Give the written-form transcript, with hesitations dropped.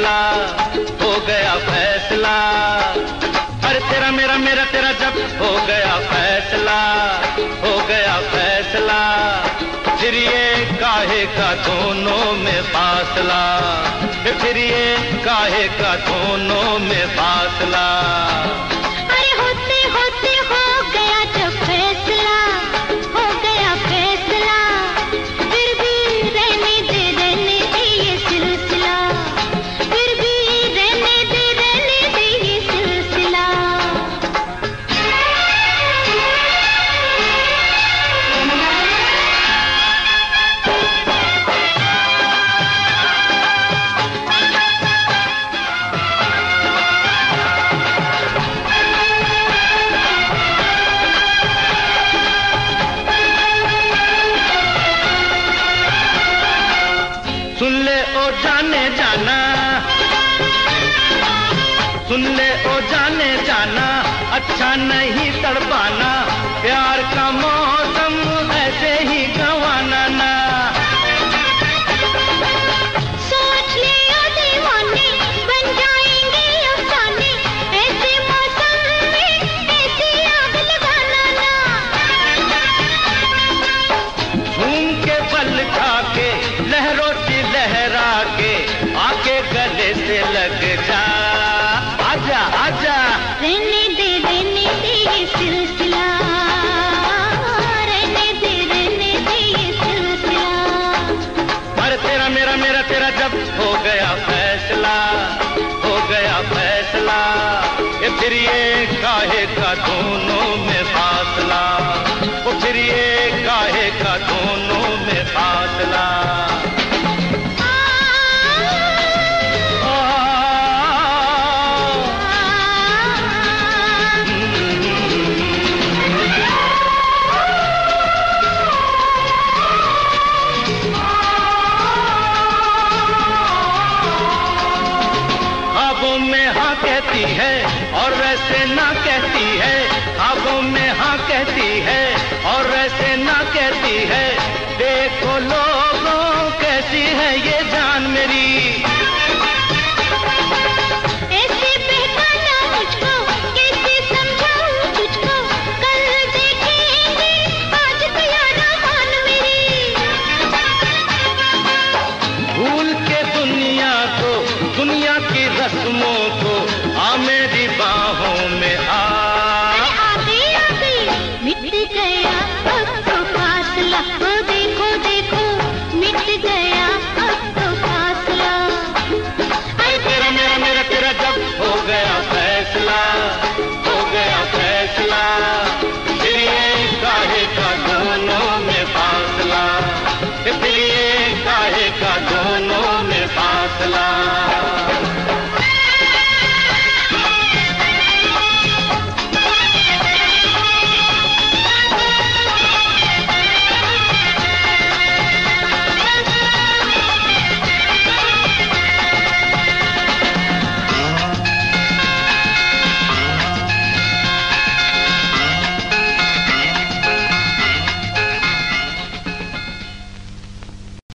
फैसला, हो गया फैसला। अरे तेरा मेरा मेरा तेरा जब हो गया फैसला, हो गया फैसला। फिर ये काहे का दोनों में फासला, फिर ये काहे का दोनों में फासला। अरे होते होते हो गया जब फैसला, हो गया फैसला। फिर भी रहने दे ये सिलसिला, फिर भी रहने दे ये सिलसिला। सुन ले ओ जाने जाना, सुन ले ओ जाने जाना, अच्छा नहीं तड़पाना, प्यार का मौसम ऐसे ही गंवाना ना। सोच ले ओ दीवाने, बन जाएंगे अफसाने, ऐसे मौसम में ऐसी आग लगाना ना। घूम के बल खा के लहरों से लहरा के, आके गले से लग जा, आजा आजा। रहने दे ये सिलसिला, रहने दे ये सिलसिला। अरे तेरा मेरा मेरा तेरा जब हो गया फैसला, हो गया फैसला। ये फिर ये काहे का दोनों में फासला, वो फिर ये काहे का दोनों में फासला। ख्वाबों में हाँ कहती है और वैसे ना कहती है, ख्वाबों में हाँ कहती है और वैसे ना कहती है। देखो लोगों कैसी है ये जान मेरी, ऐसे बहकाना मुझको, कैसे समझाऊं तुझको, कल देखेंगे आज तो यारा मान मेरी। भूल के दुनिया को, दुनिया की रस्मों को, आ मेरी बाहों में आ। आगे मिट गया अब तो फासला, वो देखो देखो मिट गया अब तो फासला। अरे तेरा मेरा मेरा तेरा जब हो गया फैसला, हो गया फैसला। फिर ये काहे का दोनों में फासला, फिर ये काहे का दोनों में फासला।